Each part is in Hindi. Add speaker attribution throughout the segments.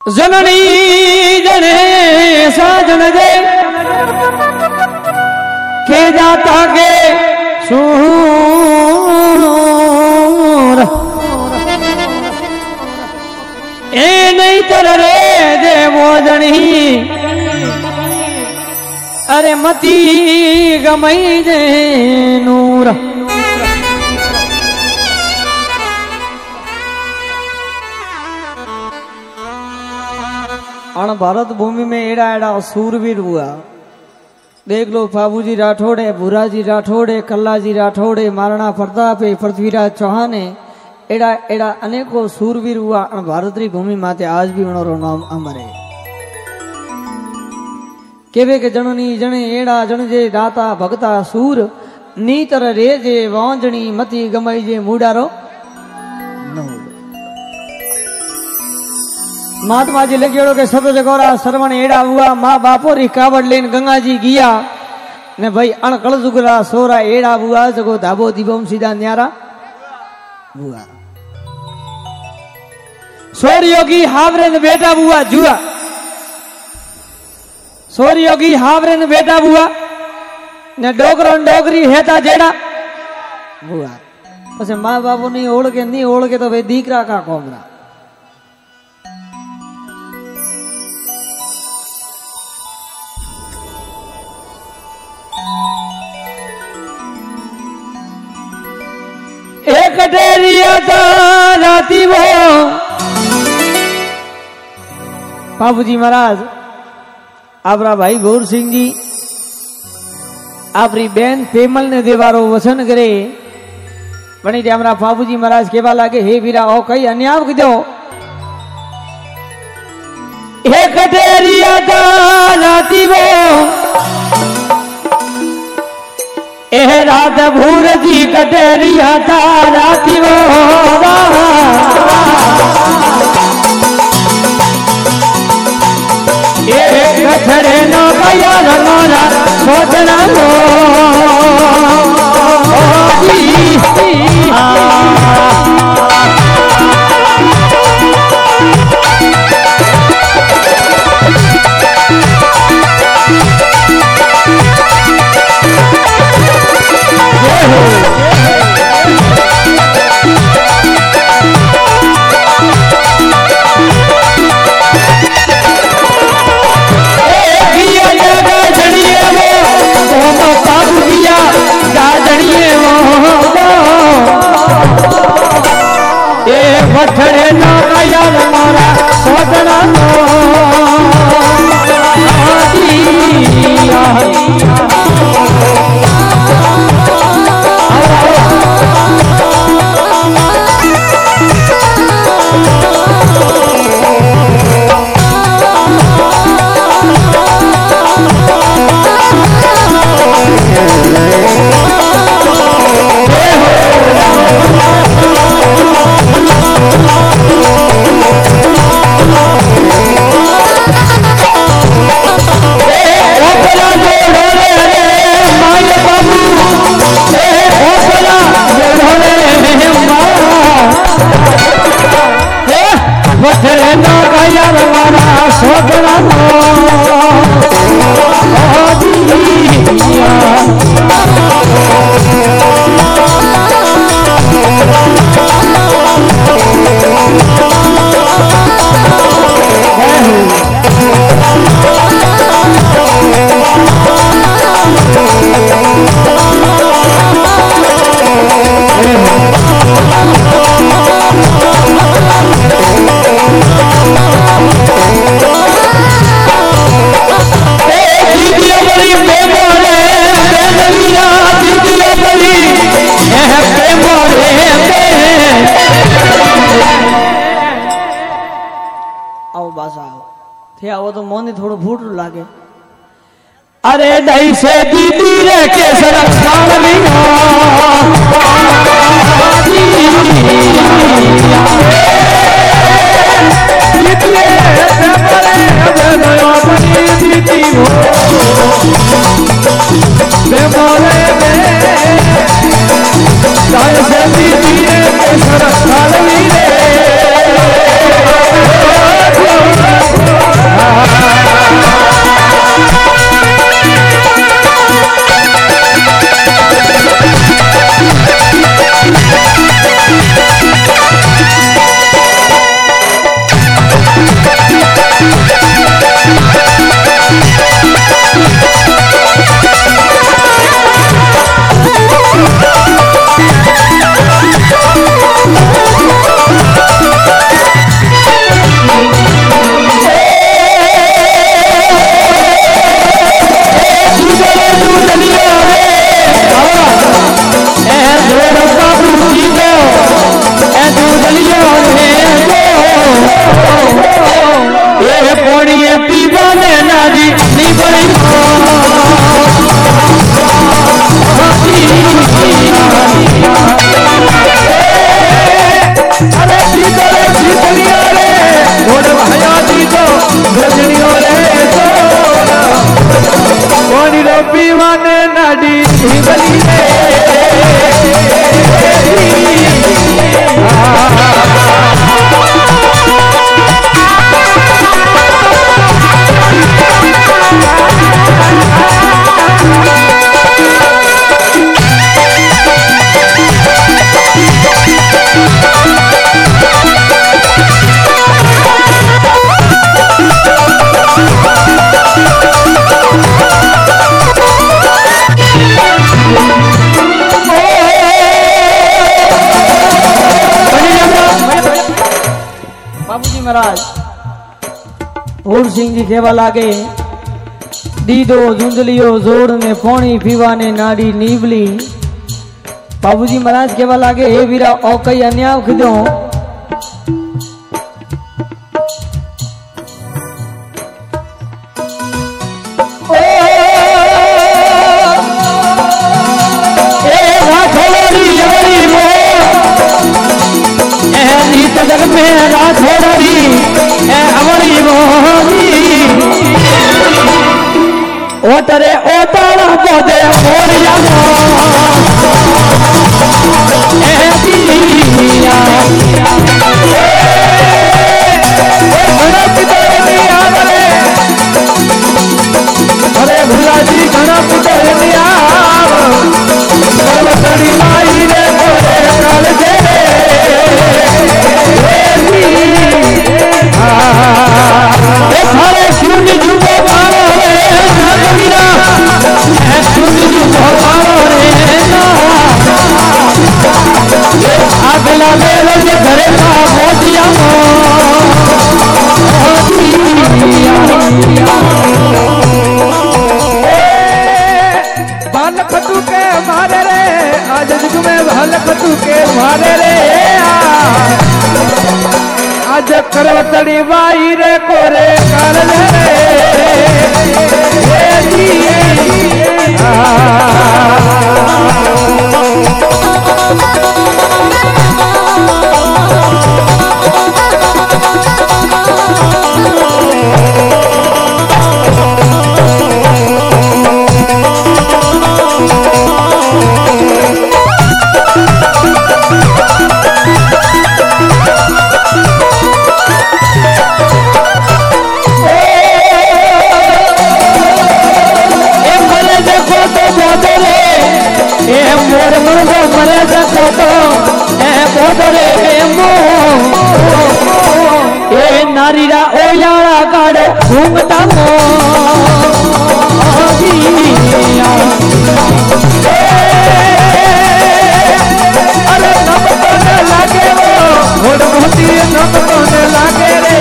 Speaker 1: जननी जने साजन दे के जाता के सूर ए नहीं तर रे दे वो जनी अरे मती गमई दे नूर अण भारत भूमि में एड़ा एड़ा सूरवीर हुआ। देख लो बाबूजी राठौड़ है, भूरा जी राठौड़ है, कल्ला जी राठौड़ है, महाराणा प्रताप है, पृथ्वीराज चौहान है, एड़ा एड़ा अनेकों सूरवीर हुआ। अण भारत री भूमि माते आज भी उनरो नाम अमर है। केवे के जननी जने एड़ा जन जे दाता भगता सूर नीतर रे जे वांजणी मती गमई जे मूडारो न महात्मा जी लगे के सत जगोरा सरवण एड़ा हुआ। माँ बापो री कावड़ लेन गंगा जी गिया ने भाई अण कलजुगरा सोरा एड़ा हुआ जगो धाबो दीबोम सीधा न्यारा हुआ। सोर योगी हावरे ने बेटा हुआ जुआ। सोर योगी हावरे ने बेटा हुआ ने डोगरो डोगरी हेता जेड़ा हुआ। पछे माँ बापो नहीं ओढ़ के तो भाई दीकरा का कोमरा। एक डेरिया राती वो बाबूजी महाराज आपरा भाई गौर सिंह जी आपरी बेन पेमल ने देवारो वचन करे बनी हमारा बाबूजी महाराज केवा लागे हे वीरा ओ कई अन्याय दो। एक डेरिया राती वो एह रात भूर जी कटेरिया तारा दिवो एक छड़े नो भैया रंगोरा सोचना लो वठड़े ना यार मारा सोचना लो वो तो मोनी थोड़ा फूट लागे। अरे दही से दीदी रे के सरक्षण लिया सरक्षण
Speaker 2: पीवाने नाडी बली
Speaker 1: महाराज होर सिंह जी केवा लागे दीदो झुंझलियो जोड़ ने पोणी पीवा ने नाड़ी नीबली बाबूजी महाराज केवा लागे हे वीरा ओ कई अन्याय खिदो जग में राठौड़ी अमरी मोहनी ओतरे ओताड़ा बोदे मोरिया अरे भूला जी घना पुतर दिया माई रे काल जे हरे शून्य जुबो मारो रे शून्य जुबो मारो रे अगला बेलो जे घरे का मोतिया बाल खटू के मारे रे आज जुग में बाल खटू के मारे रे आज करवतड़ी बाई रे कोरे कर नारीरा ओयाड़ा काड़े घूमता अरे नम तो लागे वो मोती नम तो लागे रे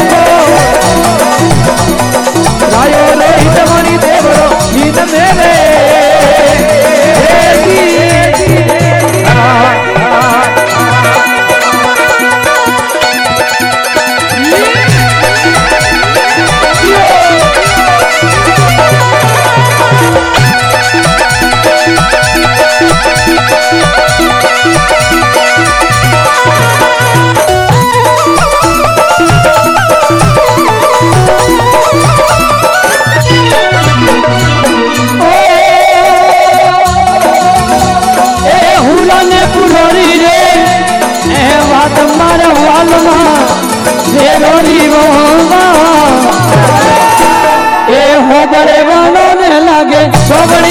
Speaker 1: रायो रे हितमणि देवरो हित मेरे बड़े वालों ने लागे सोबड़ी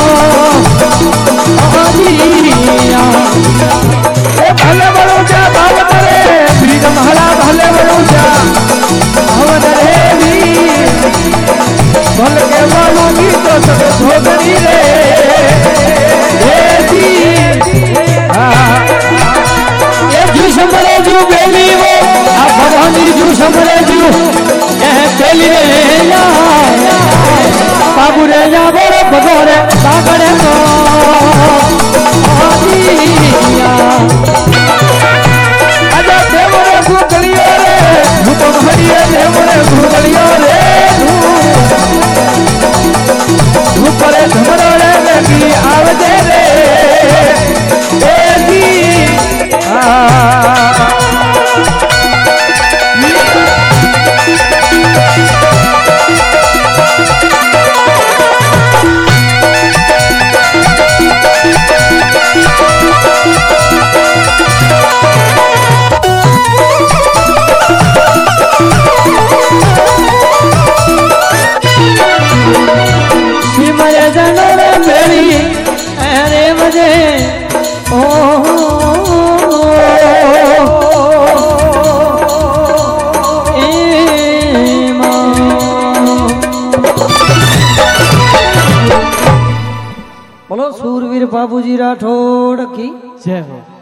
Speaker 1: भले बड़ो जा बाब करे ब्रिज महला भले बड़ो जा भल के वालों की तो सब सोबड़ी रे जू संभले जू बेली वो भगवान जू संभले जू बेली रे मरे जनोरे मेरी अरे मजे ओ बोलो सूरवीर बाबूजी राठौड़ की
Speaker 2: जय हो।